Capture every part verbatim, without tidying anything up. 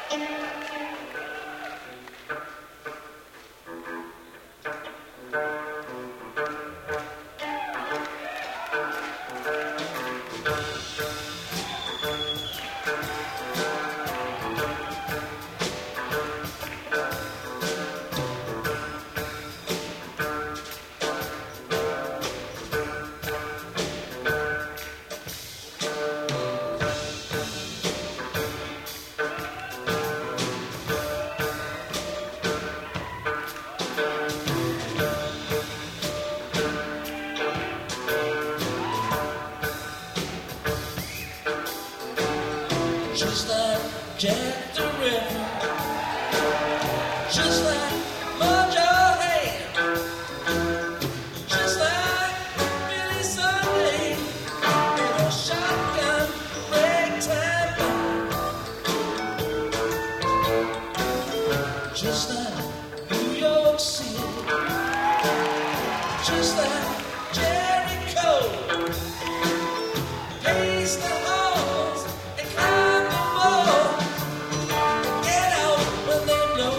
Just like Jack the Ripper, just like Mojo Hand, just like Billy Sunday in a shotgun ragtime band. Just like New York City, just like Jericho, pace the halls and climb the walls, get out when they blow.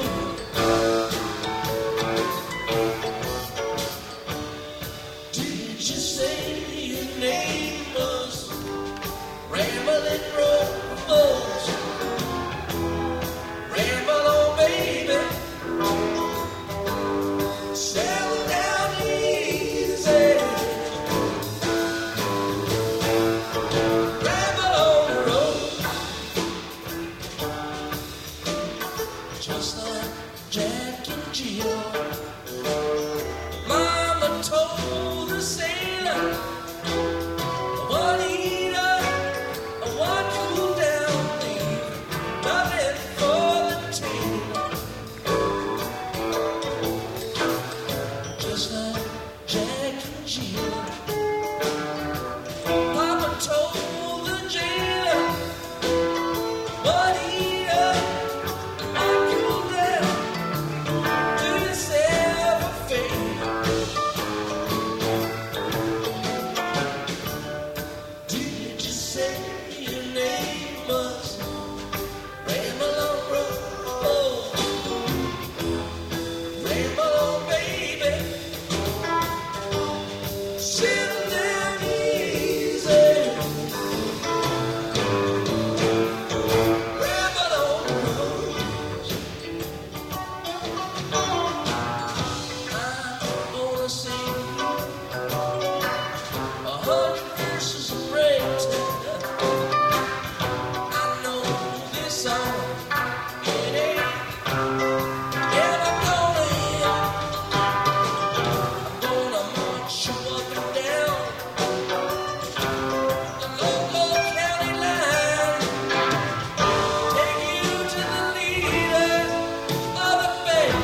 Did you say your name was Ramblin' Rose? Ramble on, baby. Settle down easy. Ramble on the road. Just like Jack and Jill. Mama told the sailor, one eat up, one cool down, leave nothing for the tail. Just like Jack and Jill. Papa told the jailer, one eat up, one cool down, do yourself a favor. Did you say your name was Ramble on Road? Ramble on, baby. Settle down easy. Ramble on the road. I'm gonna sing a hundred verses of ragtime. I know this song, it ain't ever gonna end. I'm gonna march you up and down the local county line, take you to the leader of the band.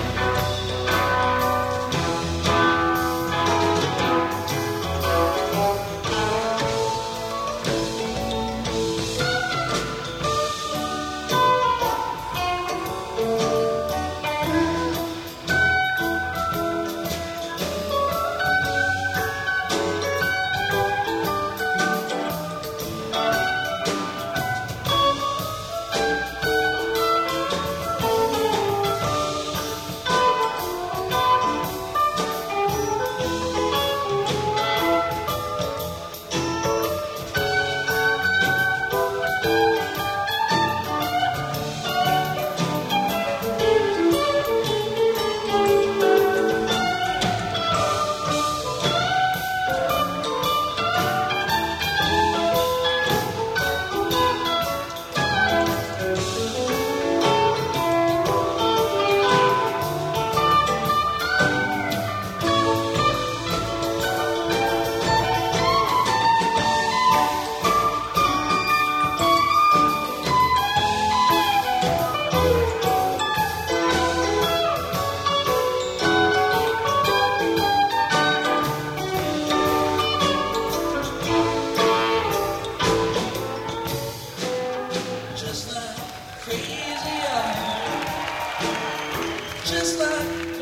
Just like crazy eyes, just like